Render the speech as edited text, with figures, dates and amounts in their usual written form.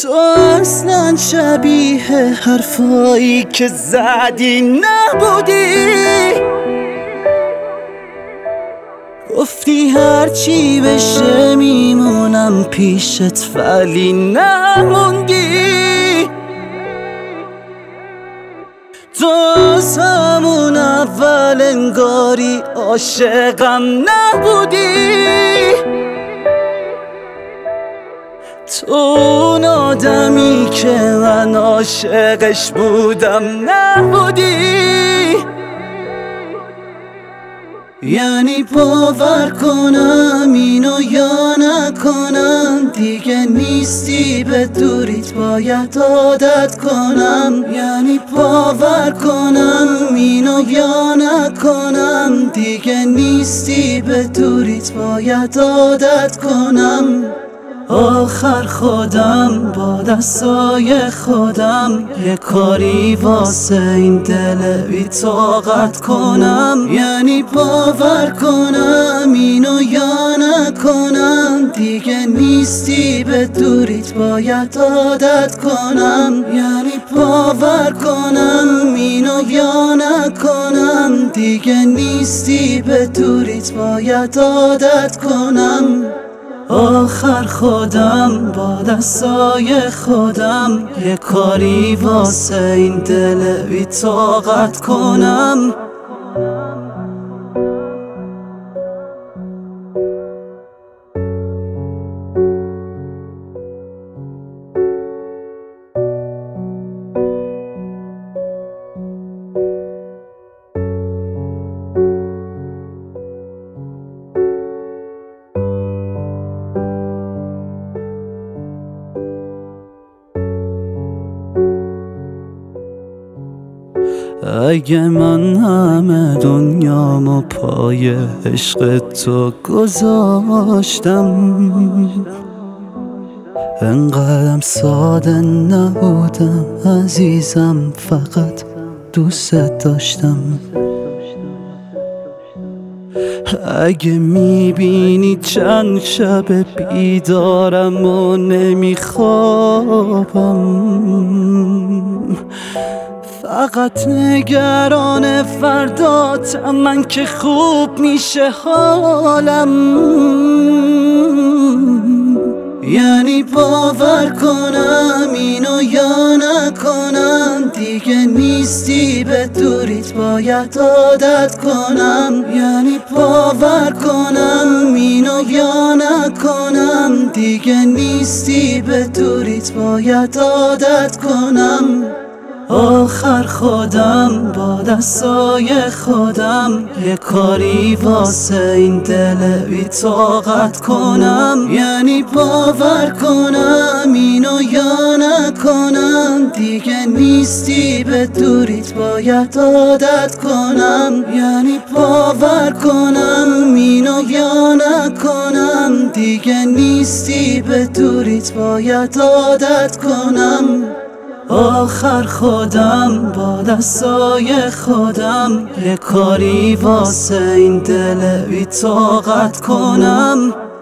تو اصلا شبیه حرفایی که زدی نبودی. گفتی هرچی بشه میمونم پیشت ولی نموندی. تو از همون اول انگاری عاشقم نبودی. تو اون آدمی که من عاشقش بودم نبودی. یعنی باور کنم اینو یا نکنم، دیگه نیستی به دوریت باید عادت کنم. یعنی باور کنم اینو یا نکنم، دیگه نیستی به دوریت باید عادت کنم. آخر خودم با دستای خودم یه کاری واسه این دل بی طاقت کنم. یعنی باور کنم اینو یا نکنم، دیگه نیستی به دوریت باید عادت کنم. یعنی باور کنم اینو یا نکنم، دیگه نیستی به دوریت باید عادت کنم. آخر خودم با دستای خودم یه کاری واسه این دل بی طاقت کنم. اگه من همه دنیامو پای عشق تو گذاشتم، انقدرم ساده نبودم عزیزم، فقط دوست داشتم. اگه میبینی چند شب بیدارم و نمیخوابم، فقط نگران فرداتم من که خوب میشه حالم. یعنی باور کنم اینو یا نکنم، دیگه نیستی به دوریت باید عادت کنم. یعنی باور کنم اینو یا نکنم، دیگه نیستی به دوریت باید عادت کنم. آخر خودم با دستای خودم یه کاری واسه این دل بی طاقت کنم. یعنی باور کنم اینو یا نکنم، دیگه نیستی به دوریت باید عادت کنم. یعنی باور کنم اینو یا نکنم، دیگه نیستی به دوریت باید عادت کنم. آخر خودم با دستای خودم یه کاری واسه این دل بی طاقت کنم.